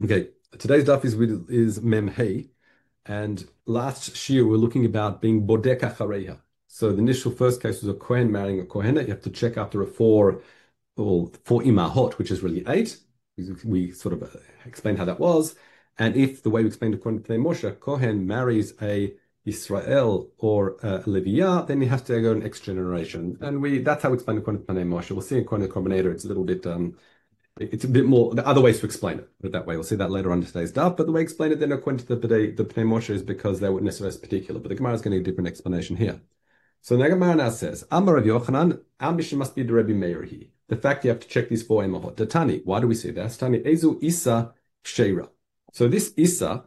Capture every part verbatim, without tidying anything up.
Okay, today's daf is with is Mem Hey, and last year we we're looking about being bodek achareha. So the initial first case was a kohen marrying a kohenet. You have to check after a four, or four imahot, which is really eight. We, we sort of uh, explained how that was, and if the way we explained according to Moshe, kohen marries a Israel or a Leviah, then he has to go next generation, and we that's how we explained according to Moshe. We'll see according to the Combinator, it's a little bit um, it's a bit more, the other ways to explain it, put it that way. We'll see that later on in today's daf. But the way I explain it then according to the B'nai, the Pnei Moshe is because they were necessarily particular. But the Gemara is going to give a different explanation here. So the Gemara now says, Amar Rav Yochanan, our mission must be the Rebbe Meir here. The fact you have to check these four emahot. The Tani, why do we say that? Tani, Ezu Isa Sheira. So this Isa,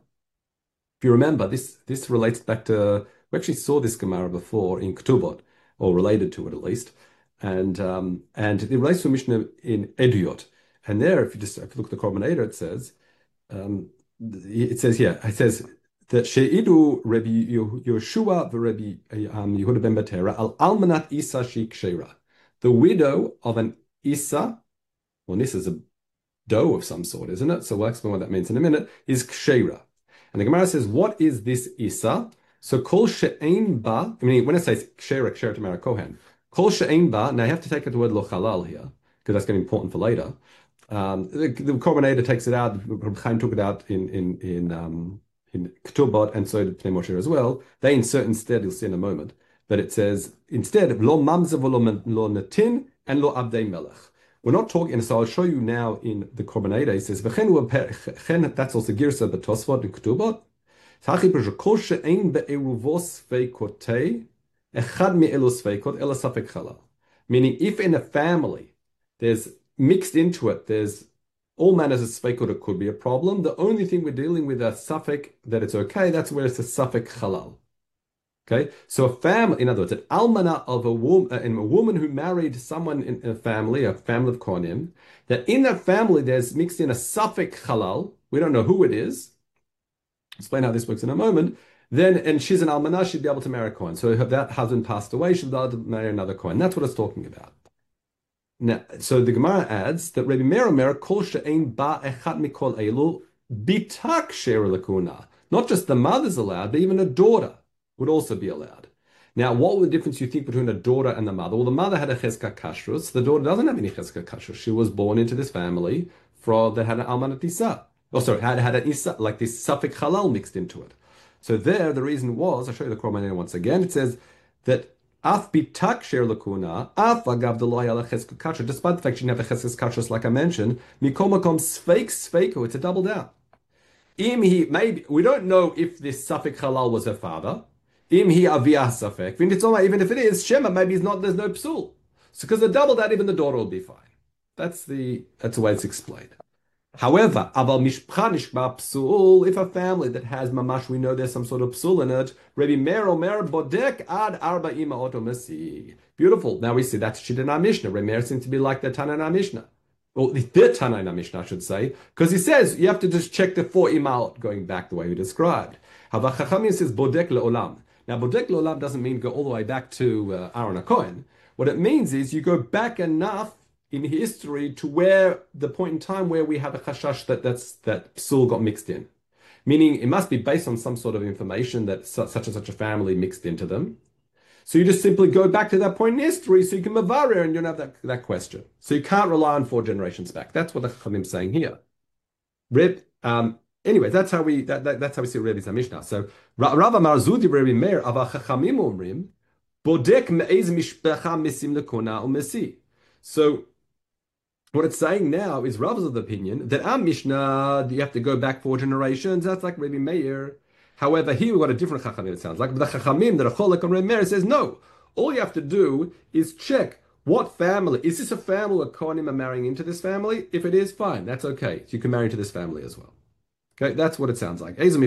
if you remember, this this relates back to, we actually saw this Gemara before in Ketubot, or related to it at least. And um, and it relates to a mission in Eduyot. And there, if you just if you look at the Corbinator, it says, um, it says here, it says that Sheidu Rabbi Yoshua v'Rebbi um, Yehuda ben Batera al almanat Isa she kshera. The widow of an Isa, well, this is a doe of some sort, isn't it? So we'll explain what that means in a minute, is kshera. And the Gemara says, what is this Isa? So kol she'ein ba, I mean, when it says kshera, kshera to marry Kohen, kol she'ein ba, now you have to take out the word lo halal here, because that's going to be important for later. Um, the, the Corbinator takes it out. Chaim took it out in in in um, in Ketubot, and so did Pnei Moshe as well. They insert instead. You'll see in a moment. But it says instead lo mamzer lo natin and lo abdei melech. We're not talking. And so I'll show you now in the Corbinator. He says v'chen that's also girsa b'tosfot in Ketubot. Tachi b'shekol she'ein be'eruvos feikotei echad mi'elos feikot ela safek chalal. Meaning, if in a family there's mixed into it, there's all manners of sfeikot, it could be a problem. The only thing we're dealing with a suffix that it's okay, that's where it's a suffix halal. Okay, so a family, in other words, an almana of a woman, uh, a woman who married someone in a family, a family of kohanim, that in that family there's mixed in a suffix halal. We don't know who it is. Explain how this works in a moment. Then, and she's an almana, she'd be able to marry a kohen. So if that husband passed away, she'd be able to marry another kohen. That's what it's talking about. Now, so the Gemara adds that Rebbe Meir Omer kol she'ein ba echad mikol elu bitak she'er lakuna. Not just the mother's allowed, but even a daughter would also be allowed. Now, what was the difference you think between a daughter and the mother? Well, the mother had a cheskah kashrus. The daughter doesn't have any cheskah kashrus. She was born into this family for that had an almanat isa. Oh, sorry, had had an isa like this suffix halal mixed into it. So there, the reason was, I'll show you the Korban once again. It says that Af bitak sher lakuna, af agav deloy ala cheskes kashrus. Despite the fact she didn't have a cheskes kashrus, like I mentioned, mikol makom sfeik sfeiko. It's a double down. Im he maybe we don't know if this suffix halal was her father. Im he aviyah safek. Even if it is shema, maybe it's not. There's no psul. So because the double down, even the daughter will be fine. That's the that's the way it's explained. However, aval mishpcha nishma psul, if a family that has mamash, we know there's some sort of psul in it. Rebbe Meir Omer bodek ad arba imaot masi. Beautiful. Now we see that's Shidana Mishnah. Rebbe Meir seems to be like the Tanana Mishnah. Well, the Tanana Mishnah, I should say, because he says you have to just check the four imaot going back the way we described. Hava Chachamim says bodek leolam. Now, bodek leolam doesn't mean go all the way back to uh, Aaron HaKohen. What it means is you go back enough in history to where the point in time where we have a chashash that that's, that psul got mixed in. Meaning it must be based on some sort of information that such and such a family mixed into them. So you just simply go back to that point in history so you can mavarer and you don't have that, that question. So you can't rely on four generations back. That's what the Chachamim is saying here. Reb, um, anyway, that's how we that, that, that's how we see Rebbe's Mishnah. So Rav Amar Zudi Rebbe Meir Ava Chachamim Omrim Bodek Me'ez Mishpecha Misim Lekona Umesi. So what it's saying now is Rav's of the opinion that our Mishnah, you have to go back four generations. That's like Rebbe Meir. However, here we've got a different Chachamim, it sounds like. But the Chachamim, that are Cholek on Rebbe Meir, says no. All you have to do is check what family. Is this a family where Kohanim are marrying into this family? If it is, fine. That's okay. So you can marry into this family as well. Okay, that's what it sounds like. And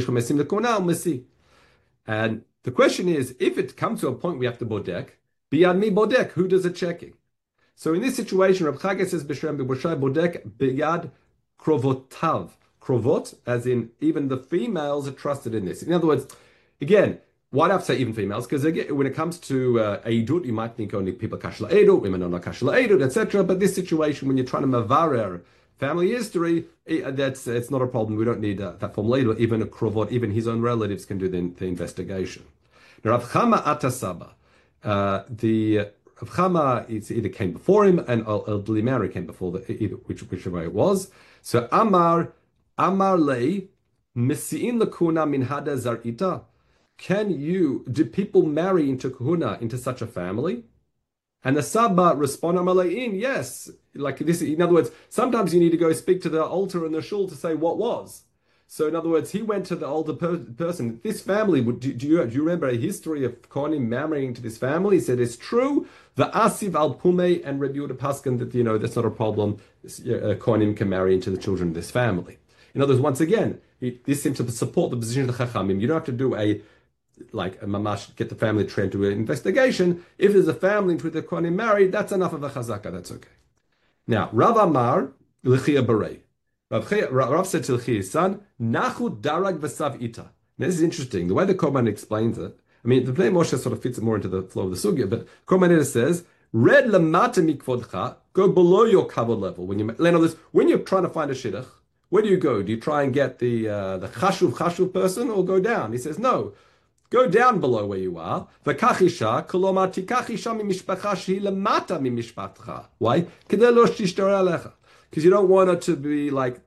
the question is, if it comes to a point we have to bodek, biyad mi bodek, who does the checking? So in this situation, Reb Chagai says, B'Shem b'Boshai bodek biyad krovotav. Krovot, as in even the females are trusted in this. In other words, again, why do I have to say even females? Because when it comes to uh, Eidut, you might think only people kashla Eidut, women are not kashla Eidut, et cetera. But this situation, when you're trying to mavarer family history, eh, that's it's not a problem. We don't need uh, that formal aid, or even a krovot, even his own relatives can do the, the investigation. Now, Rav Chama Atasaba, uh, the Rav Chama it's either came before him and elderly Mary came before the either which whichever way it was. So Amar Amar Lei Misiin Lakuna Min Hada Zarita. Can you do people marry into kahuna into such a family? And the Saba respond Amalein, yes. Like this, in other words, sometimes you need to go speak to the altar in the shul to say what was. So in other words, he went to the older per person. This family, would do, do you do you remember a history of Kohanim marrying to this family? He said it's true. The Asiv al Pume and Rabbi Yehuda Paskin that you know that's not a problem. Uh, Kohanim can marry into the children of this family. In other words, once again, he, this seems to support the position of the Chachamim. You don't have to do a like a mamash, get the family trained to an investigation. If there's a family into which the Kohanim married, that's enough of a chazaka. That's okay. Now, Rav Amar l'chia barei. Rav, Rav said to L'chia's son, Nachu darag v'sav ita. Now, this is interesting. The way the Korban explains it, I mean, the Bnei Moshe sort of fits it more into the flow of the sugya, but Korban says, Red lamata mikvodcha, go below your kavod level. When you, in other words, when you're trying to find a shidduch, where do you go? Do you try and get the uh, the chashuv chashuv person or go down? He says, no. Go down below where you are. V'kachisha, kolomar tikachisha mimishpacha shehi lemata mimishpatcha. Why? Kedei lo tishtara alecha. Because you don't want her to be like,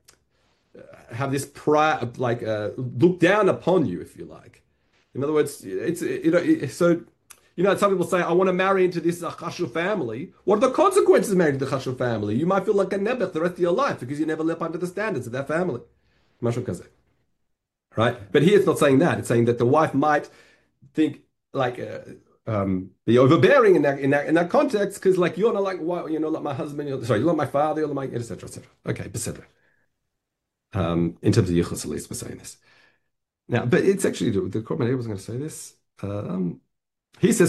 uh, have this pride, like, uh, look down upon you, if you like. In other words, it's, you know, it, so, you know, some people say, I want to marry into this chashuv family. What are the consequences of marrying to the chashuv family? You might feel like a nebuch the rest of your life because you never live up to the standards of that family. Mashal kazeh. Right, but here it's not saying that. It's saying that the wife might think like uh, um, be overbearing in that in that in that context because like you're not like why you know like my husband, you're, sorry, you're not my father, you're not my et cetera et cetera. Okay, beseder. Um, in terms of yichus, at least we're saying this now, but it's actually the Korban was going to say this. Um, he says,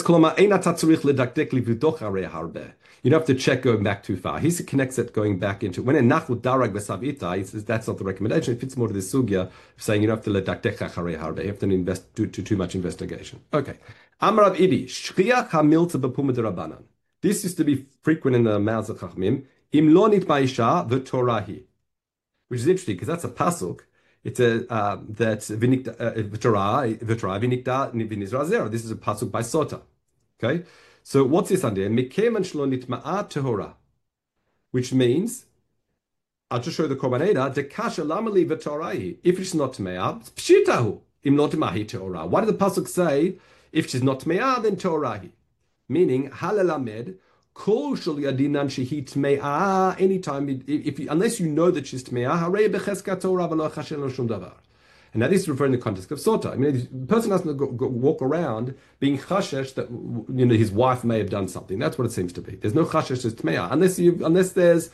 you don't have to check going back too far. He connects it going back into when in nachud darag v'savita. He says that's not the recommendation. It fits more to this sugya of saying you don't have to ledaktek charei harbe. You have to invest do, do too much investigation. Okay. Amrav Ibi shchiach hamilza b'puma derabanan. This used to be frequent in the mouths of Chachamim. Im lo nitmaisha v'torahi, which is interesting because that's a pasuk. It's a uh, that v'nikta v'torah v'torah v'nikta v'nizra zera. This is a pasuk by Sota. Okay. So what's this under? Mikeman shlo nitma'a tehora, which means I'll just show the Korban Eda. Dekasha lamali v'torahi. If it's not tmeah, pshitahu im not mahi tehora. Why did the pasuk say if she's not tmeah then torahi? Meaning halalamed kol shel yadinan shehi tmeah. Anytime if, if unless you know that she's tmeah, harei becheska torah v'lo chashel lo shum davar. And now this is referring to the context of Sota. I mean, the person doesn't go, go, walk around being chashesh that you know his wife may have done something. That's what it seems to be. There's no chashesh as tmeah unless you unless there's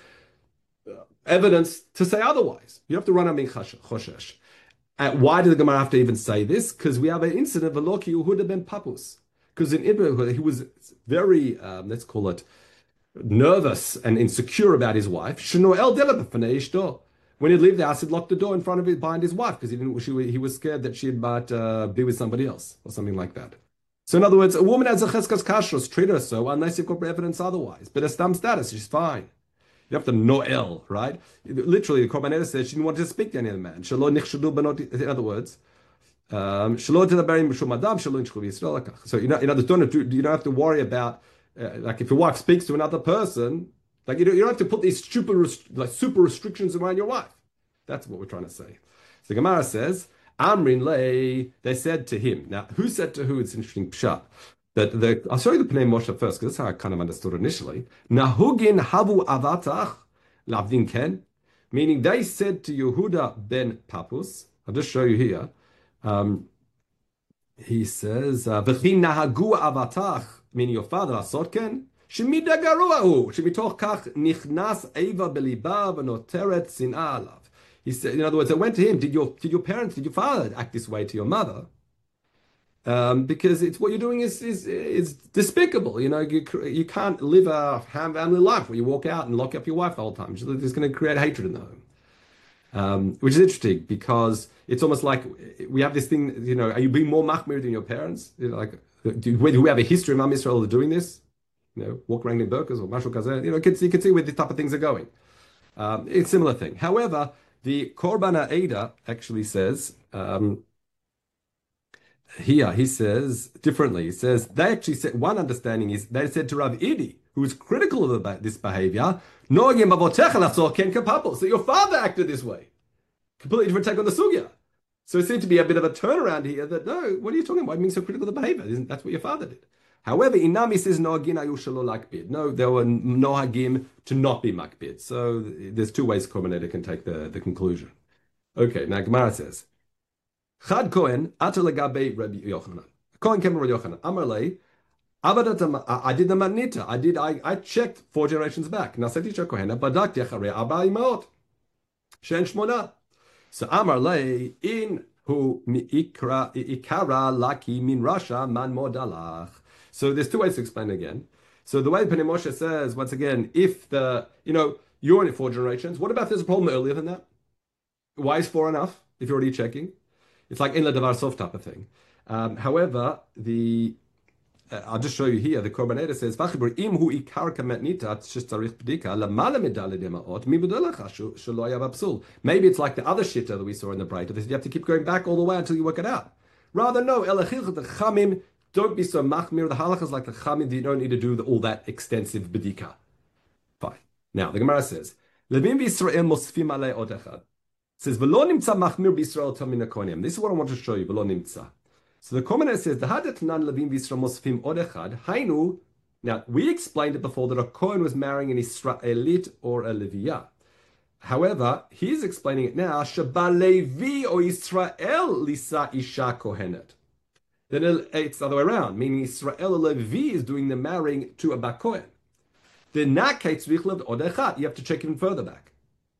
evidence to say otherwise. You have to run out being chashesh. And why did the Gemara have to even say this? Because we have an incident of Loki Yehuda ben Papus. Because in Ibn, he was very, um, let's call it, nervous and insecure about his wife. Shenoel delabah fnei ishto. When he'd leave the house, he'd lock the door in front of it behind his wife because he didn't. She, he was scared that she might uh, be with somebody else or something like that. So, in other words, a woman has a cheskas kashrus, treat her so unless you've got evidence otherwise. But a stam status, she's fine. You have to noel, right? Literally, the Korban Eda says she didn't want to speak to any other man. Shelo nichshadu benot. In other words, um, shelo tedaberim b'shum adam, shelo nichshadu b'Yisrael lakach. So, you know, in other words, you don't have to worry about uh, like if your wife speaks to another person. Like you don't, you don't have to put these super, like super restrictions around your wife. That's what we're trying to say. So the Gemara says, Amrin lei, they said to him. Now, who said to who? It's an interesting pshat. That the, I'll show you the Pnei Moshe first, because that's how I kind of understood initially. Nahugin havu avatach lavdin ken, meaning they said to Yehuda ben Papus. I'll just show you here. Um, he says, V'chi nahagu avatach, meaning your father asot ken. שמידה גרוע הוא, שמתוך כך נכנס איבה בליבה ונותרת שנאה עליו. He said, in other words, I went to him, did your, did your parents, did your father act this way to your mother? Um, because it's what you're doing is, is, is despicable. You know, you, you can't live a family life where you walk out and lock up your wife the whole time. It's going to create hatred in the home. Um, which is interesting because it's almost like we have this thing, you know, are you being more machmir than your parents? You know, like, do we have a history of Am Yisrael of doing this? You know, walk around in burkas or mashal kazeh. You know, you can see, you can see where these type of things are going. Um, it's a similar thing. However, the Korban Ha'eda actually says, um, here he says differently. He says they actually said one understanding is they said to Rav Idi, who was critical of this behavior, "Noagim avotecha lachzor ken kapapel." So your father acted this way. Completely different take on the sugya. So it seemed to be a bit of a turnaround here that no, what are you talking about? Being so critical of the behavior? Isn't that's what your father did? However, Inami says noagin ayu shelo lakbid. No, there were nohagim to not be makbid. So there's two ways Korban can take the, the conclusion. Okay, now Gemara says, Chad Kohen atar legabe Rabbi Yochanan. Kohen came to Rabbi Yochanan. Amar lei, Avadat, I did the manita. I did. I, I checked four generations back. Nasati Kohen badakti acharei arba imaot shen shmona. So Amar lei in hu ikra ikara laki min rasha man modalach. So there's two ways to explain it again. So the way Pnei Moshe says, once again, if the, you know, you're in it four generations, what about there's a problem earlier than that? Why is four enough if you're already checking? It's like in the davar sof type of thing. Um, however, the uh, I'll just show you here. The Korban Ha'eda says, "V'achibur im hu ikar kametnita shestarich b'dika lamala medale demaot mibudelacha shelo haya b'psul." Maybe it's like the other shitta that we saw in the Breita. They said you have to keep going back all the way until you work it out. Rather, no. Elachilch the chamim. Don't be so machmir. The halachas like the chamim. You don't need to do the, all that extensive b'dika. Fine. Now the Gemara says, "Levim v'Yisrael mosfim alei od echad." Says, "V'lo nimtza machmir b'Yisrael tamina konim." This is what I want to show you. V'lo nimtza. So the comment says, "The hadet nan levim v'Yisrael mosfim od echad." Hainu. Now we explained it before that a kohen was marrying an Israelite or a Leviah. However, he's explaining it now. Sheba Levi or Israel lisa isha kohenet. Then it's the other way around, meaning Israel or Levi is doing the marrying to a bak kohen. Then that case, you have to check even further back.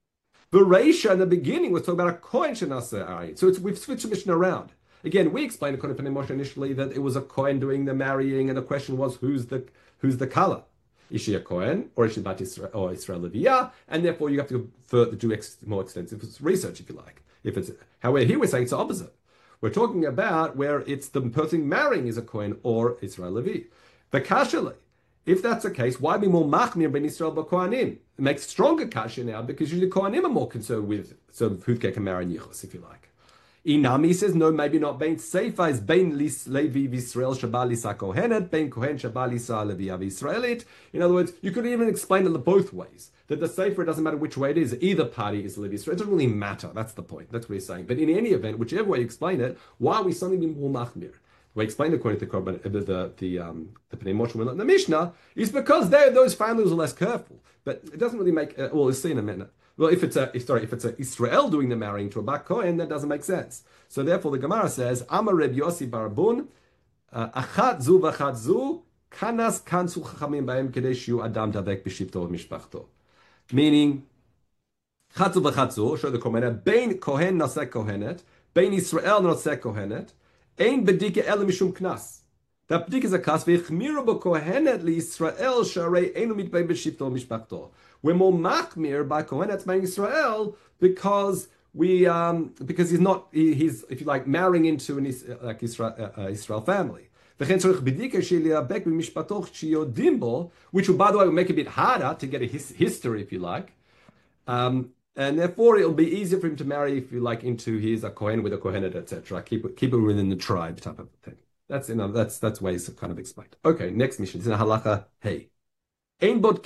The Reisha in the beginning was talking about a kohen shenaseh ayin. So it's, we've switched the mission around. Again, we explained according to Pnei Moshe initially that it was a kohen doing the marrying, and the question was who's the who's the kala? Is she a kohen or is she bat Israel or Israel Leviah? And therefore you have to further do ex, more extensive research if you like. If it's however here we're saying it's the opposite. We're talking about where it's the person marrying is a kohen or Israel Levi. The kashale. If that's the case, why be more machmir ben Israel b'kohanim? It makes stronger kasha now because usually kohanim are more concerned with so who can marry yichus, if you like. Inami says no, maybe not. Bein seifa is bein Levi v'Yisrael sheba lisa kohenet, bein kohen sheba lisa Leviah v'Yisraelit. In other words, you could even explain it both ways. That the seifa, it doesn't matter which way it is. Either party is Levi Yisrael. It doesn't really matter. That's the point. That's what he's saying. But in any event, whichever way you explain it, why are we suddenly being more machmir? We explained according to the Korban, the the the, um, the Pnei Moshe and the Mishnah is because they those families are less careful. But it doesn't really make. Uh, well, we'll see in a minute. Well, if it's a if, sorry, if it's a Israel doing the marrying to a bak kohen, that doesn't make sense. So therefore, the Gemara says, "Amar Reb Yossi Barabun, achat zu v'achat zu kanas kansu chachamim b'hem kedei shiu adam davek b'shivto mishpachto." Meaning, chatzu v'chatzu, show the komena bein kohen naseh kohenet, bein Israel naseh kohenet, ein bedike ele mishum knas. That bedike is a knas v'chmiru b'kohenet liYisrael sharei einu mitbein b'shivto mishpachto. We're more machmir by kohenet marrying Israel because we um because he's not he, he's if you like marrying into an like Israel uh, Israel family. Which will, by the way, will make it a bit harder to get a his, history, if you like. Um, and therefore, it'll be easier for him to marry, if you like, into his a kohen with a kohenet, et cetera. Keep it, keep it within the tribe type of thing. That's you know, that's that's ways of kind of explained. Okay, next mission. It's in halacha hey. In other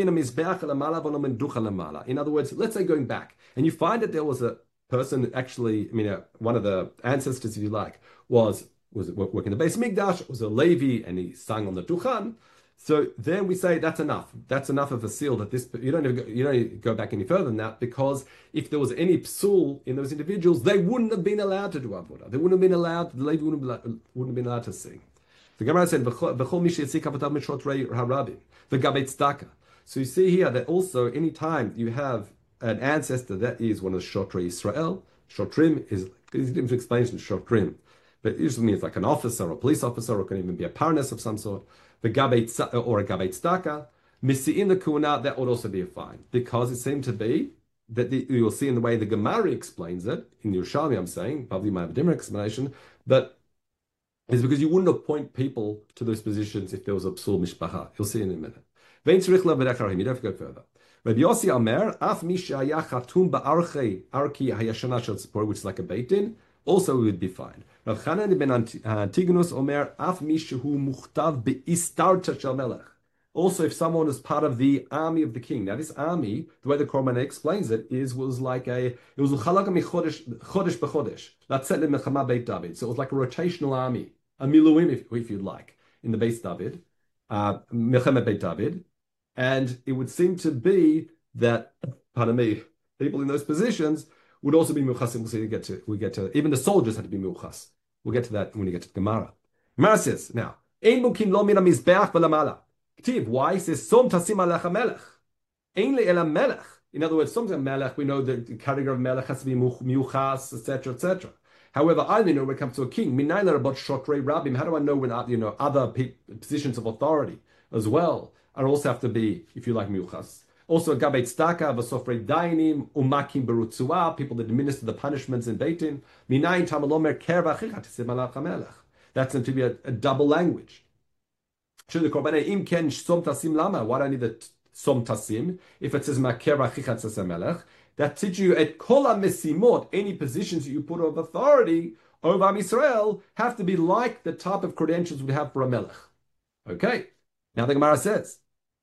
words, let's say going back, and you find that there was a person actually, I mean, uh, one of the ancestors, if you like, was was working the base Mikdash, was a Levi, and he sang on the Duchan. So then we say that's enough. That's enough of a seal that this you don't even go, you don't go back any further than that, because if there was any psul in those individuals, they wouldn't have been allowed to do avodah. They wouldn't have been allowed. The Levi wouldn't have, wouldn't have been allowed to sing. The Gemara said, "V'chol mi she'yitzik avodah mishotrei harabim v'gabei tzedakah." So you see here that also any time you have an ancestor that is one of the shotrei Israel, shotrim is there's different explanations of shotrim, but it usually means like an officer or a police officer, or it can even be a parnas of some sort. The gabei or a gabei tzedakah, misi'in the kuna, that would also be a fine, because it seemed to be that the, you will see in the way the Gemara explains it in the Yerushalmi. I'm saying probably might have a different explanation, but it's because you wouldn't appoint people to those positions if there was a psul mishpacha. You'll see in a minute. You don't have to go further. Rabbi Yossi Omer, Af mi she'haya chatum ba'archi arki hayashana shel tzipor, which is like a beit din, also would be fine. Rav Chanan ben Antigonus Omer, Af mi shehu muchtav be'istarta shel melech. Also, if someone is part of the army of the king. Now, this army, the way the Korban explains it, is was like a it was a chalaga michodesh chodesh b'chodesh. Latzet lemechama Beit David. So it was like a rotational army, a miluim, if, if you'd like, in the Beit David, uh, Melchama Beit David, and it would seem to be that, pardon me, people in those positions would also be muchasim. We'll see. We get to we get to even the soldiers had to be muchas. We'll get to that when we get to the Gemara. Gemara says now, ein mukim lo min hamizbeach v'lamala. Why? He says, Som tasim alech melech. Ein le'ela melech. In other words, sometimes melech, we know that the category of melech has to be miuchas, et cetera, et cetera. However, I only know when it comes to a king. Minayla about shotrei rabbim. How do I know when you know other positions of authority as well are also have to be, if you like, miuchas. Also, gabei tzedaka, v'sofrei dainim, umakim berutzua, people that administer the punishments in beitin. Minayin tamalomer ker v'achicha tasim alech melech. That's going to be a, a double language. Why do I need the som tasim? If it says maker achichat melech, that teaches you at kol mesimot, any positions that you put of authority over Am Yisrael have to be like the type of credentials we have for a melech. Okay. Now the Gemara says,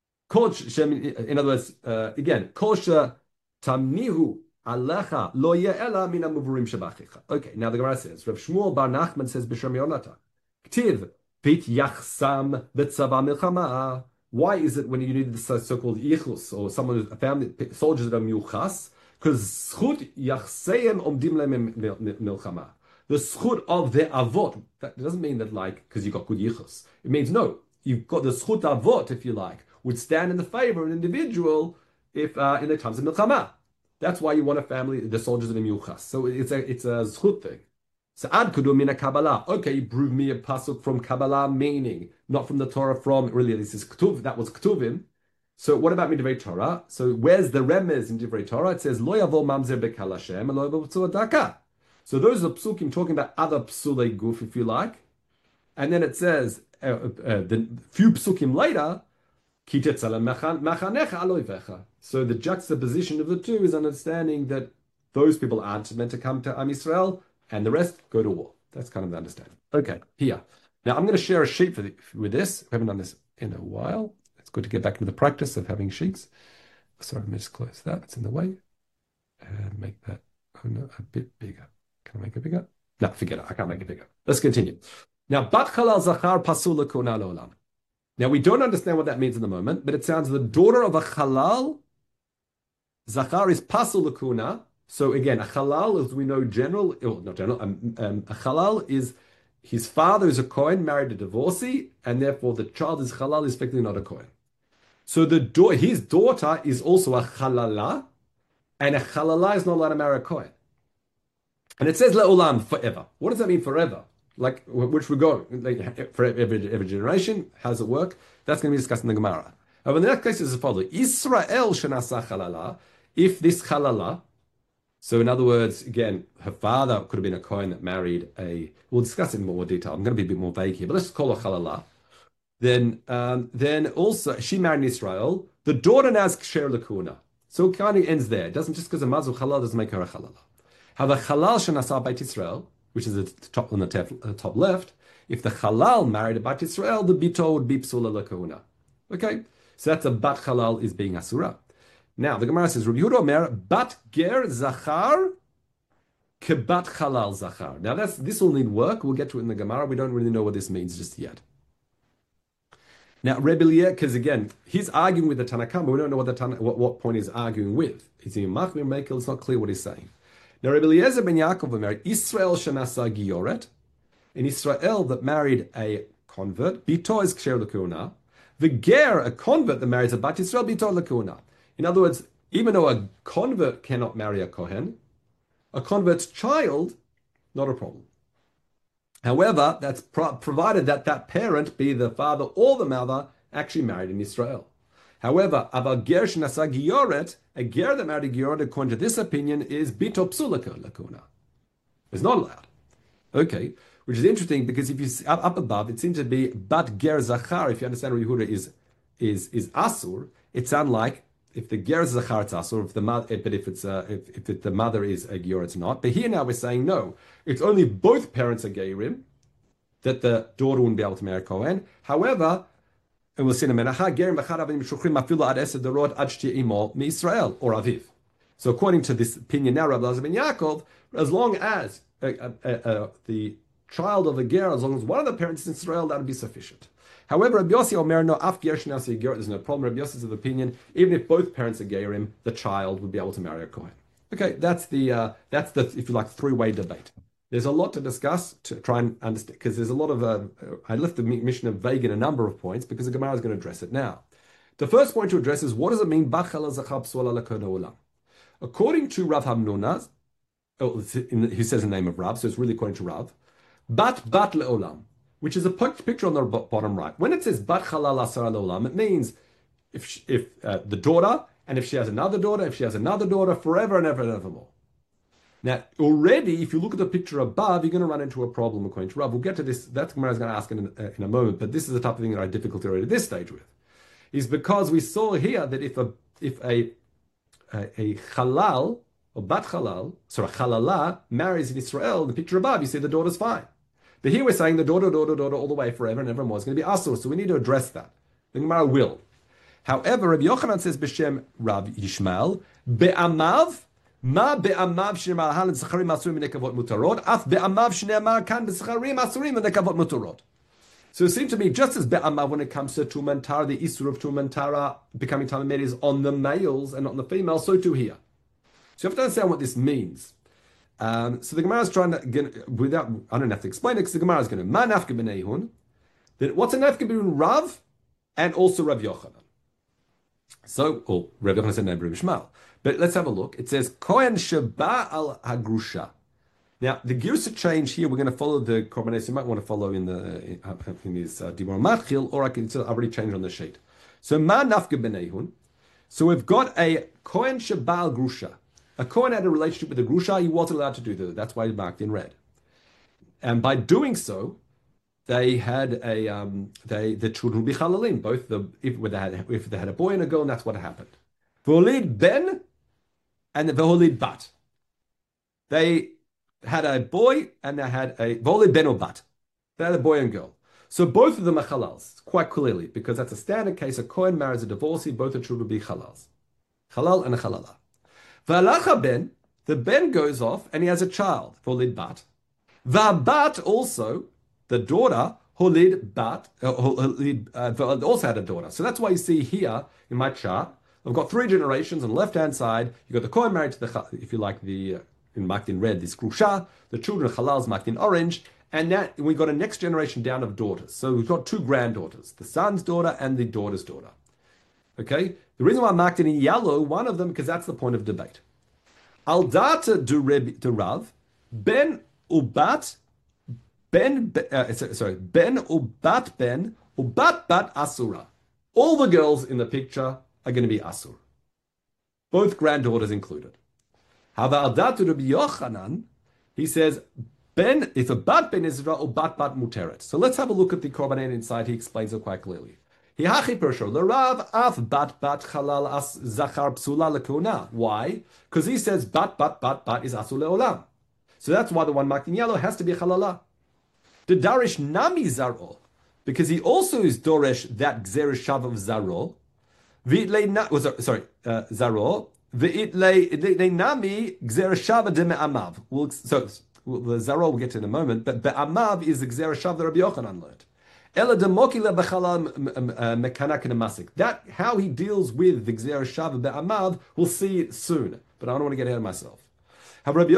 in other words, uh, again, kol tamnihu alecha lo ye'ela min amuvurim shebachicha. Okay. Now the Gemara says, Rav Shmuel Bar Nachman says b'Shem Yonatan, Ktiv. Pit yachsam b'tzava milchama. Why is it when you need the so-called yichus or someone, a family, soldiers that are miuchas? Because schut yachseim omdim lehem milchama. The schut of the avot. That doesn't mean that like because you got good yichus. It means no, you've got the schut avot, if you like, would stand in the favor of an individual if uh, in the times of milchama. That's why you want a family, the soldiers that are miuchas. So it's a it's a schut thing. So ad kudu mina Kabbalah. Okay, prove me a pasuk from Kabbalah, meaning not from the Torah. From really, this is Ketuv. That was Ketuvim. So what about Divrei Torah? So where's the remez in Divrei Torah? It says Lo yavo mamzer bekal Hashem and lo yavo psul daka. So those are psukim talking about other psulei guf, if you like, and then it says uh, uh, the few psukim later. So the juxtaposition of the two is understanding that those people aren't meant to come to Am Yisrael. And the rest go to war. That's kind of the understanding. Okay, here. Now I'm going to share a sheet for the, with this. We haven't done this in a while. It's good to get back into the practice of having sheets. Sorry, let me just close that. It's in the way. And make that oh no, a bit bigger. Can I make it bigger? No, forget it. I can't make it bigger. Let's continue. Now, Bat Chalal Zachar Pasul Lekuna Lo'olam. Now, we don't understand what that means in the moment, but it sounds the daughter of a Chalal, Zachar is Pasul Lekuna. So again, a halal, as we know, general, well, not general, um, um, a halal is his father is a Kohen, married a divorcee, and therefore the child is halal, is effectively not a Kohen. So the do- his daughter is also a halala, and a halala is not allowed to marry a Kohen. And it says le'olam, forever. What does that mean, forever? Like, which we go, like, for every, every generation, how does it work? That's going to be discussed in the Gemara. However, in that case, is as follows. Israel shenasa halala, if this halala, so in other words, again, her father could have been a Kohen that married a, we'll discuss it in more detail. I'm going to be a bit more vague here, but let's call her Chalala. Then, um, then also, she married in Israel. The daughter now is Ksher Lakuna. So it kind of ends there. It doesn't just because a Mazu Halal doesn't make her a Halala. However, Halal Shanasa Beit Israel, which is at the top on the top, uh, top left, if the Halal married a Beit Israel, the Bito would be Psula Lakuna. Okay? So that's a Bat Halal is being Asura. Now, the Gemara says, Rabbi Yehuda Omer, Bat Ger Zachar Kebat Chalal Zachar. Now, that's this will need work. We'll get to it in the Gemara. We don't really know what this means just yet. Now, Rebbe Eliezer, because again, he's arguing with the Tanakh, but we don't know what the Tana, what, what point he's arguing with. Is he Machmir Mekel? It's not clear what he's saying. Now, Rebbe Eliezer ben Yaakov Omer, Israel Shanasa Gioret, in Israel that married a convert, Bito is Ksher Lakuna, the Ger, a convert that marries a Bat Yisrael, Bito Lakuna. In other words, even though a convert cannot marry a Kohen, a convert's child, not a problem. However, that's pro- provided that that parent, be the father or the mother, actually married in Israel. However, Aval Ger Shnasa Gioret, a Ger that married a Gioret, according to this opinion, is Bito Psulaka Lakuna. It's not allowed. Okay, which is interesting because if you see up, up above, it seems to be Bat Ger Zachar, if you understand what Yehuda is, is, is Asur, it sounds like if the ger is a zachar, it's asur. If the mother, but if it's a, if if it, the mother is a ger, it's not. But here now we're saying no. It's only both parents are gerim that the daughter wouldn't be able to marry Kohen. However, and we'll see in a minute, gerim b'chad avim shuchrim afilu ad esed darot ad shti imo miYisrael or aviv. So according to this opinion now, Rabbi Elazar ben Yaakov, as long as uh, uh, uh, the child of a ger, as long as one of the parents is in Israel, that would be sufficient. However, Rabbi Yossi Omer no af ger shenasi ger, there's no problem. Rabbi Yossi is of the opinion, even if both parents are gerim, the child would be able to marry a Kohen. Okay, that's the uh, that's the if you like three-way debate. There's a lot to discuss to try and understand because there's a lot of uh, I left the mission of vague in a number of points because the Gemara is going to address it now. The first point to address is what does it mean? According to Rav Hamnuna, oh, he says the name of Rav, so it's really according to Rav. Bat bat leolam, which is a picture on the bottom right. When it says bat halal asara leolam, it means if she, if uh, the daughter, and if she has another daughter, if she has another daughter, forever and ever and ever more. Now, already, if you look at the picture above, you're going to run into a problem according to Rav. We'll get to this. That's Gemara is going to ask in, uh, in a moment, but this is the type of thing that I have difficulty already at this stage with, is because we saw here that if a if a a, a halal or bat halal, sorry, halala marries in Israel, in the picture above, you see the daughter's fine. But here we're saying the daughter, daughter, daughter, all the way forever and ever more is going to be asur. So we need to address that. The Gemara will. However, Rabbi Yochanan says b'shem Rav Yishmael be'amav ma be'amav shneimar hal zecharim asurim v'nekavot mutarot af be'amav shneimar kan b'zecharim asurim v'nekavot mutarot. So it seems to me just as be'amav when it comes to Tuman Tara, the isur of Tuman Tara becoming Talmud is on the males and not on the females, so too here. So you have to understand what this means. Um, so the Gemara is trying to get, without, I don't have to explain it because the Gemara is going to, ma nafka b'neihun, then what's a nafka between Rav and also Rav Yochanan? So, or Rav Yochanan said Rabbi Yishmael. But let's have a look. It says, Kohen sheba al hagrusha. Now, the Girsa change here, we're going to follow the Korbanos. You might want to follow in the in, in this uh, Dibur Matchil, or I can I've already changed on the sheet. So, ma nafka b'neihun. So we've got a Kohen sheba al grusha. A Kohen had a relationship with a grusha, he wasn't allowed to do that. That's why it's marked in red. And by doing so, they had a um, they the children would be chalalim. Both the if they had if they had a boy and a girl, and that's what happened. V'olid ben and the v'olid bat. They had a boy and they had a v'olid ben or bat. They had a boy and girl. So both of them are halals quite clearly because that's a standard case. A Kohen marries a divorcee, both the children would be halals, halal and a halala. V'alacha ben, the ben goes off and he has a child, v'olid bat. V'bat also, the daughter, holid bat, uh, holid, uh, also had a daughter. So that's why you see here in my chart, I've got three generations on the left-hand side. You've got the Kohen married to the, if you like, the, uh, in marked in red, this grusha, the children of halals marked in orange, and that we've got a next generation down of daughters. So we've got two granddaughters, the son's daughter and the daughter's daughter. Okay? The reason why I marked it in yellow, one of them, because that's the point of debate. Al data du Rav, ben ubat, ben, uh, sorry, ben ubat ben, ubat bat asura. All the girls in the picture are going to be asur. Both granddaughters included. However, al data Rabbi Yochanan, he says, ben, if a bat ben Israel or bat bat muteret. So let's have a look at the Korbanet inside. He explains it quite clearly. Hihachi persho l'Rav af bat bat halal as zachar psula lekuna. Why? Because he says bat bat bat bat is asul leolam. So that's why the one marked in yellow has to be halala. The darish nami zaro, because he also is doresh that gzerish shav of zaro. V'itlei na, oh, sorry, uh, zaro. V'itlei nami gzerish shav de me'amav. We'll, so the zaro we'll get to in a moment, but be'amav is the gzerish shav that Rabbi Yochanan learned. That how he deals with the Gzera Shava be'amav, we'll see it soon. But I don't want to get ahead of myself. The whole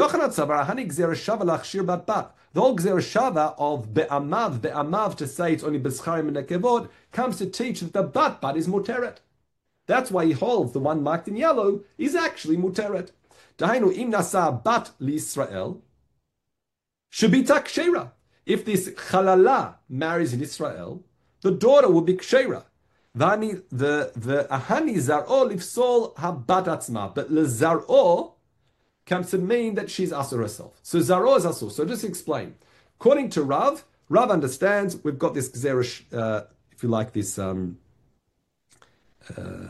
Gzera Shava of be'amav, be'amav to say it's only b'scharim and nekevod comes to teach that the bat bat is muteret. That's why he holds the one marked in yellow is actually muteret. Dahainu im nasa bat li'Israel shabita kshera. If this chalala marries in Israel, the daughter will be kshera. Vani the the ahani zar'o lifsol habat atzma, but le zar'o comes to mean that she's asur herself. So zar'o is asur. So just explain. According to Rav, Rav understands we've got this gzerish, uh, if you like, this um, uh,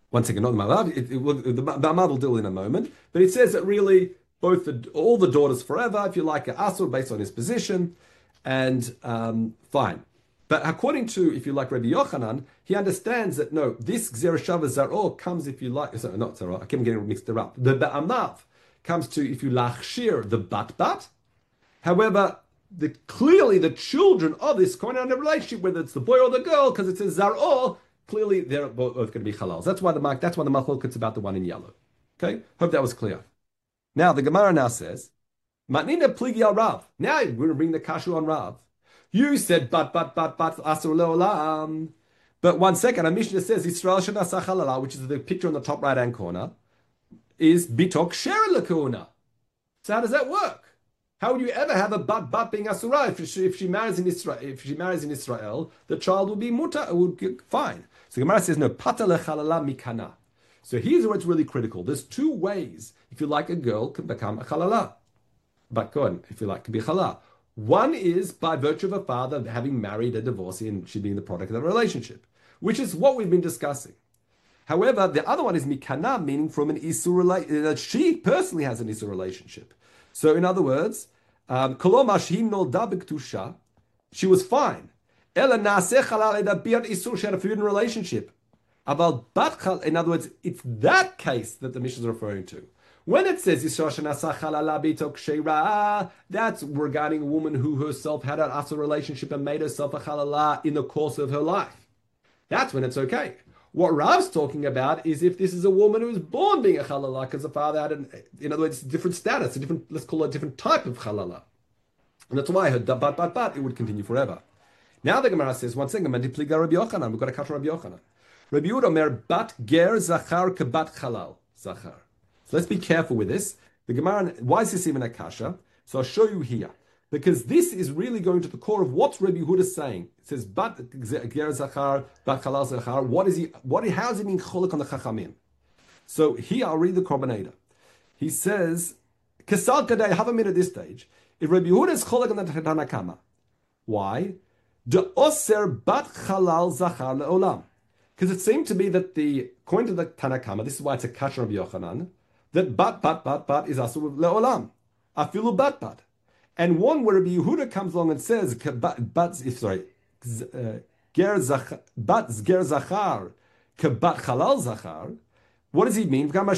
One second, not the Malav. It, it will, the, the Malav will deal in a moment. But it says that really both the, all the daughters forever, if you like, are Asur based on his position. And um, fine. But according to, if you like, Rabbi Yochanan, he understands that no, this Gzera Shava Zar'or comes, if you like, sorry, not Zar'or, I keep getting mixed up. The Ba'amav comes to, if you lachshir, the Bat Bat. However, the, clearly the children of this Kohen are in a relationship, whether it's the boy or the girl, because it says Zar'or, clearly they're both going to be halal. That's why the mark, that's why the machloket's about the one in yellow. Okay? Hope that was clear. Now, the Gemara now says, Matnina pligi al Rav. Now we're going to bring the kashu on Rav. You said, but, but, but, but, asur le'olam. But one second, our Mishnah says, Yisrael shenasach halala, which is the picture on the top right-hand corner, is bitok shera lekuna. So how does that work? How would you ever have a bat bat being asura if she, if she marries in Israel? If she marries in Israel, the child would be muta, would be fine. So Gemara says, no, pata lechalala mikana. So here's where it's really critical. There's two ways, if you like, a girl can become a halala. But go on, if you like, can be halal. One is by virtue of a father having married a divorcee and she being the product of the relationship, which is what we've been discussing. However, the other one is mikana, meaning from an isur relationship, that she personally has an isur relationship. So in other words, um, she was fine. Ela naseh halal edabiyat isur, she had a forbidden relationship. Aval bat, in other words, it's that case that the Mishnah is referring to. When it says that's regarding a woman who herself had an asur relationship and made herself a halala in the course of her life. That's when it's okay. What Rav's talking about is if this is a woman who was born being a halala because the father had, an, in other words, a different status, a different, let's call it a different type of halala. And that's why her bat, bat, bat, it would continue forever. Now the Gemara says, one second, we've got to cut Rabbi Yochanan. Rabbi Yehuda Omer bat ger zachar kebat halal zachar. So let's be careful with this. The Gemara, why is this even a kasha? So I'll show you here. Because this is really going to the core of what Rabbi Yehuda is saying. It says, bat ger zachar, bat halal zachar. What is he, what, how is he being cholik on the chachamim? So here I'll read the Korban. He says, Kesal kadei, have a minute at this stage. If Rabbi Yehuda is cholik on the Tanakama, why? De oser bat halal zachar le'olam. Because it seemed to be that the, according to the Tanakama, this is why it's a kasha of Yochanan, that bat, bat, bat, bat is asur le'olam. Afilu bat, bat. And one where Rabbi Yehuda comes along and says, bat, bat, sorry, ger zachar, bat ger zachar, kebat halal zachar. What does he mean? Bat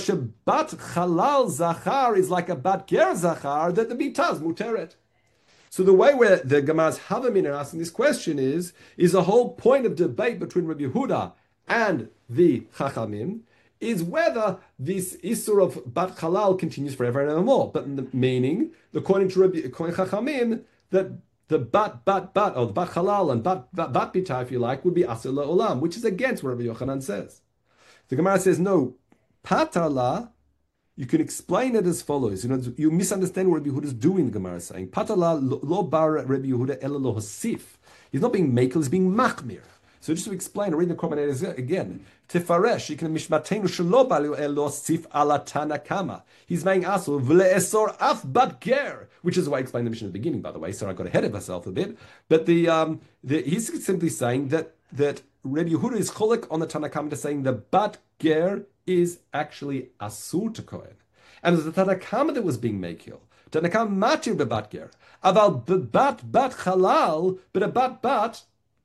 halal zachar is like a bat ger zachar, that the bitaz muteret. So the way where the Gemara's Havamin are asking this question is, is the whole point of debate between Rabbi Yehuda and the Chachamim, is whether this Isur of Bat Halal continues forever and evermore. But the meaning, according to Rabbi according to Chachamim, that the Bat Bat Bat, or the Bat Halal and Bat Bat, bat Bita, if you like, would be Asur Le'olam, which is against what Rabbi Yochanan says. The Gemara says, no, Patala, you can explain it as follows. You know, you misunderstand what Rabbi Yehuda is doing, the Gemara is saying. Patala lo bar Rabbi Yehuda ela lo hosif. He's not being makel, he's being machmir. So just to explain, read the Korban again. Tifaresh, you can mishmatenu shelo balu elo sif ala tanakama. He's saying asur v'le'esor af bat ger, which is why I explained the mission at the beginning, by the way. So I got ahead of myself a bit. But the, um, the he's simply saying that that Rabbi Yehuda is cholik on the Tanakama to saying the bat ger is actually asur to kohen, and it was the Tanakama that was being mekil. Tanakama matir bebat ger, aval bebat bat halal, but a bat bat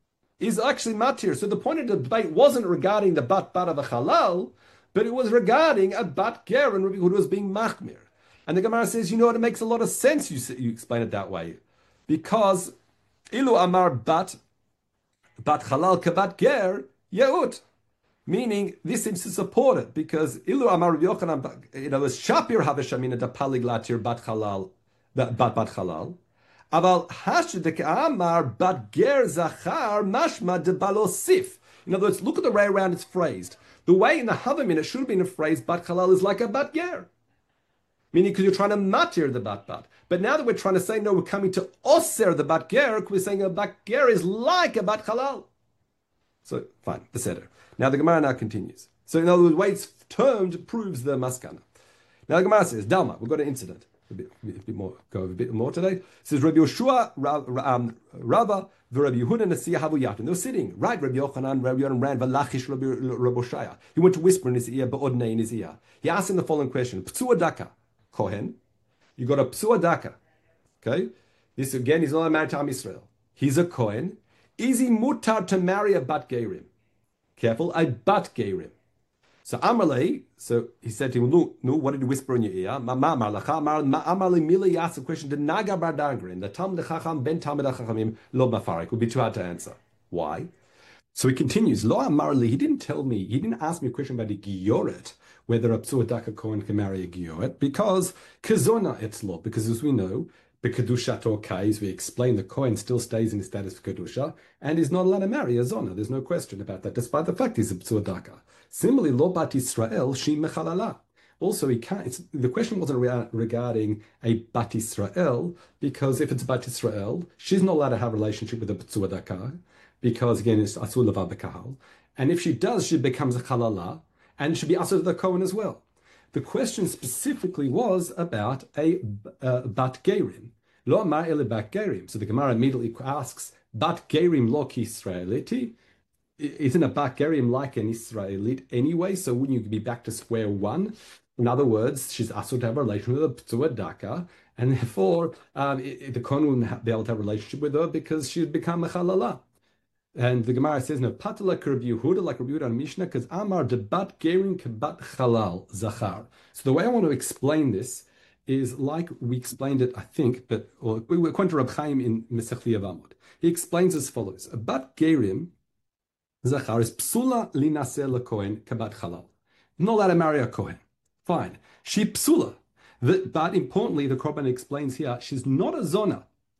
is actually matir. So the point of the debate wasn't regarding the bat bat of a halal, but it was regarding a bat ger and Rabbi Yehuda was being machmir. And the Gemara says, you know what, it makes a lot of sense you, you explain it that way. Because ilu amar bat, bat halal kabat ger, yeut. Meaning, this seems to support it, because ilu amar Rabbi Yochanan, you know, was shapir haveshamina da paliglatir bat halal, bat bat halal. Aval hashidek amar bat ger zachar mashma de balosif. In other words, look at the way around it's phrased. The way in the Havamin it should have been a phrase, bat halal is like a bat ger. Meaning, because you're trying to matir the bat bat. But now that we're trying to say, no, we're coming to oser the bat ger, we're saying a bat ger is like a bat halal. So, fine, the seder. Now the Gemara now continues. So in other words, the way it's termed proves the maskana. Now the Gemara says, Dalma, we've got an incident. a bit, a bit more, go over a bit more today. It says Rabbi Yoshua, um, Rava, Rabbi Yehuda Nasiya Havu Yatin. They're sitting, right? Rabbi Yochanan, Rabbi Yochanan ran, Valachish Rabbi Shaya. He went to whisper in his ear, Ba'odnei in his ear. He asked him the following question: Ptsua Daka, Kohen. You got a Ptsua Daka. Okay? This again, he's not married to Am Yisrael. He's a Kohen. Is he mutar to marry a Bat Gerim? Careful, a Bat Gerim. So Amarle, so he said to him, no, no, what did he whisper in your ear? Amarle Mila asked the question, the Naga Bar Dangrin, the Talmud Chacham ben Talmud Chachamim lo Mafarik, would be too hard to answer. Why? So he continues, Lo Amarle, he didn't tell me, he didn't ask me a question about a Gioret, whether a Ptsua Daka Kohen can marry a Gioret, because Kazona etzlo, because as we know, Kedushat Kais, we explain the Kohen still stays in his status of Kedusha and is not allowed to marry a Zona. There's no question about that, despite the fact he's a Ptsua Daka. Similarly, Lo Bat Yisrael, Shi Mechalala. Also, he can't, it's, the question wasn't re- regarding a Bat Yisrael, because if it's Bat Yisrael, she's not allowed to have a relationship with a Ptsua Daka, because again, it's Asur Levav B'Kahal. And if she does, she becomes a Chalala, and should be Asur the Kohen as well. The question specifically was about a uh, Bat Gerim. Lo amar ele Bat Gerim. So the Gemara immediately asks, Bat Gerim lo ki Israeliti? Isn't a Bat Gerim like an Israelite anyway? So wouldn't you be back to square one? In other words, she's asked to have a relationship with a Ptsua Daka, and therefore um, it, it, the Kohen wouldn't be able to have a relationship with her because she'd become a Chalala. And the Gemara says, no, patala Rabbi Yehuda, like Rabbi Yehuda and Mishnah, because Amar de Bat Gerim kebat Chalal Zachar. So the way I want to explain this is like we explained it, I think, but or, we were going to Reb Chaim in Masech Yevamot. He explains as follows: a Bat Gerim Zachar is psula linaseh lekohen kebat Chalal. Not allowed to marry a Kohen. Fine. She psula. The, but importantly, the Korban explains here, she's not a Zona.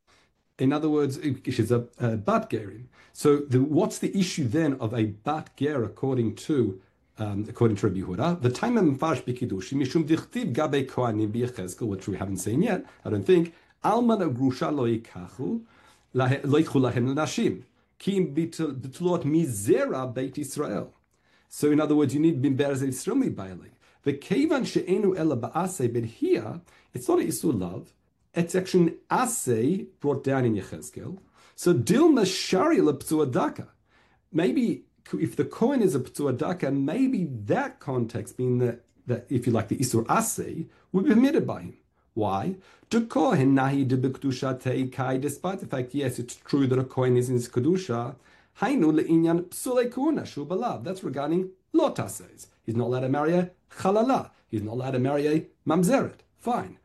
In other words, she's a, a Bat Gerim. So the, what's the issue then of a Bat Ger according to um, according to Rabbi Yehuda? The time of Mfarsh B'Kiddushi Mishum Dichtiv Gabe Kohanim B'Yechezkel, which we haven't seen yet, I don't think. Alman Grusha Lo Yikachu Lo Yichu Lahem L'Nashim Ki B'Tlot Mizera Beit Israel. So in other words, you need Bimber Zeh Yisrael Mibayli. The Kevan She'enu Ela Ba'aseh, but here it's not a Isur Love. It's actually an assay brought down in Yechezkel. So Dilma Shari la Ptsua Daka. Maybe if the Kohen is a Ptsua Daka, maybe that context, being that, that if you like, the Isur assay, would be permitted by him. Why? To Kohen Nahi de B'Kedusha Teikai, despite the fact, yes, it's true that a Kohen is in his Kedusha, Hainu le'inyan Psule Kuna Shubalav. That's regarding Lot assays. He's not allowed to marry a Chalala. He's not allowed to marry a Mamzeret. Fine.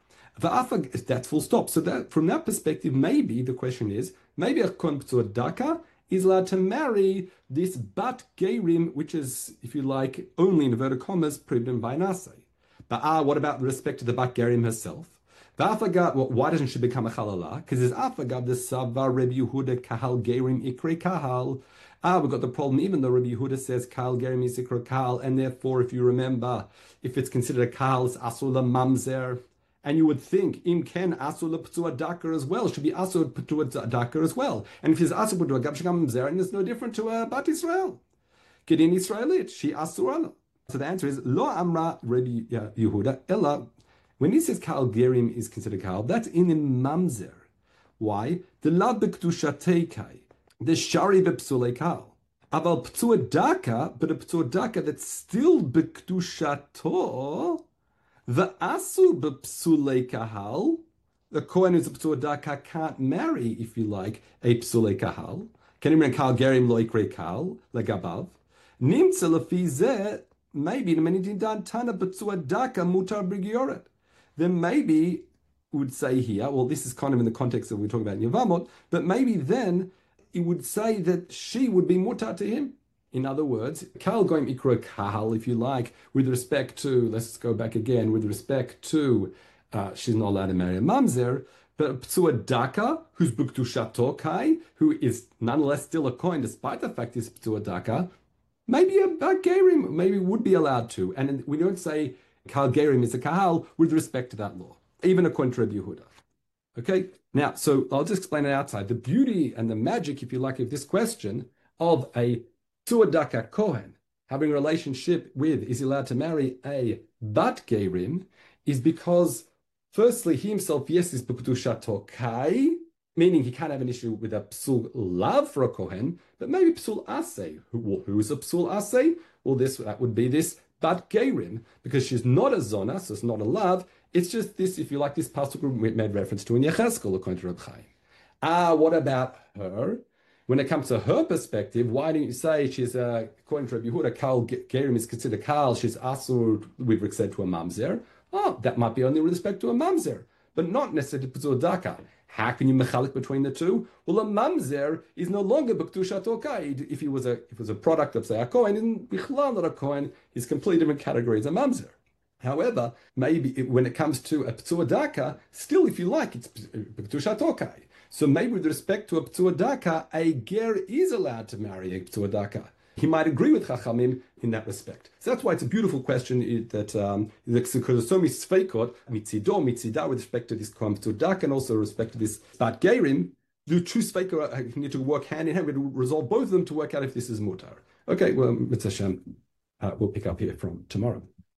That's full stop. So that from that perspective, maybe the question is, maybe a Kohen Ptsua Daka is allowed to marry this Bat Gerim, which is, if you like, only in inverted commas, proven by an assay. But ah, what about with respect to the Bat Gerim herself? V'afagav, well, why doesn't she become a Chalala? Because there's Afagav, the Savar Rebbe Yehuda Kahal Gerim Ikre Kahal. Ah, we've got the problem, even though Rabbi Yehuda says Kahal Gerim is Ikre Kahal, and therefore, if you remember, if it's considered a Kahal, it's Asul Mamzer. And you would think, Im Ken Asur Ptsua Daka as well, should be Asur Ptsua Daka as well. And if he's Asur Ptsua Daka, Mamzer, it's no different to a Bat Israel. Kedin Israelit, she Asur. So the answer is, Lo Amra Rabbi Yehuda, Ella. When he says Kahal Gerim is considered Kahal, that's in the Mamzer. Why? The La B'Kedusha Teikai, the Shari B'Psulei Kahal. Aval Ptsua Daka, but a Ptsua Daka that's still B'Kedusha To. The Asu B'Psulei Kahal, the Kohen who's a Ptsua Daka can't marry, if you like, a Psulei Kahal. Can you remember Kahal Gerim Lo Yikre Kahal, Legabav? Nimtza Lefi Zeh, maybe the Menidin Tana Ptsua Daka Mutar B'Gioret. Then maybe we would say here, well, this is kind of in the context that we're talking about in Yevamot, but maybe then it would say that she would be mutar to him. In other words, Kahal Goim Ikra Kahal, if you like, with respect to, let's go back again, with respect to, uh, she's not allowed to marry a Mamzer, but Ptsua Daka, who's B'Kedusha Tokai, who is nonetheless still a Kohen, despite the fact he's Ptsua Daka, maybe a Bat Gerim, maybe would be allowed to. And we don't say Kahal Gerim is a Kahal with respect to that law, even according to Rabbi Yehuda. Okay, now, so I'll just explain it outside. The beauty and the magic, if you like, of this question of a Ptsua Daka Kohen having a relationship with, is he allowed to marry a Bat Gerim, is because Firstly, he himself, yes, is b'kedushato kai, meaning he can't have an issue with a psul lav for a kohen, but maybe psul aseh. Who, who is a psul aseh? Well, this that would be this bat gerim, because she's not a zona, so it's not a lav. It's just this, if you like, this pasuk we made reference to in Yechezkel, according to Reb Chaim. Ah, what about her? When it comes to her perspective, why don't you say she's a, according to Rabbi Yehuda, Kal Gerim is considered Kal, she's Asur, we've said to a Mamzer. Oh, that might be only with respect to a Mamzer, but not necessarily to P'zur Daka. How can you mechalik between the two? Well, a Mamzer is no longer B'Kedushat Okaid. If he was a if it was a product of, say, a Kohen, and Bichlal not a Kohen, he's completely different category as a Mamzer. However, maybe it, when it comes to a P'zur Daka, still, if you like, it's B'Kedushat Okaid. So maybe with respect to a P'zur Daka, a ger is allowed to marry a P'zur Daka. He might agree with Chachamim in that respect. So that's why it's a beautiful question that um, because there's so many sveikot, mitzido, mitzida, with respect to this P'zur Daka and also with respect to this bat gerim, the two sveikot need to work hand in hand. We have to resolve both of them to work out if this is mutar. Okay, well, Mitzvah Hashem, uh, we'll pick up here from tomorrow.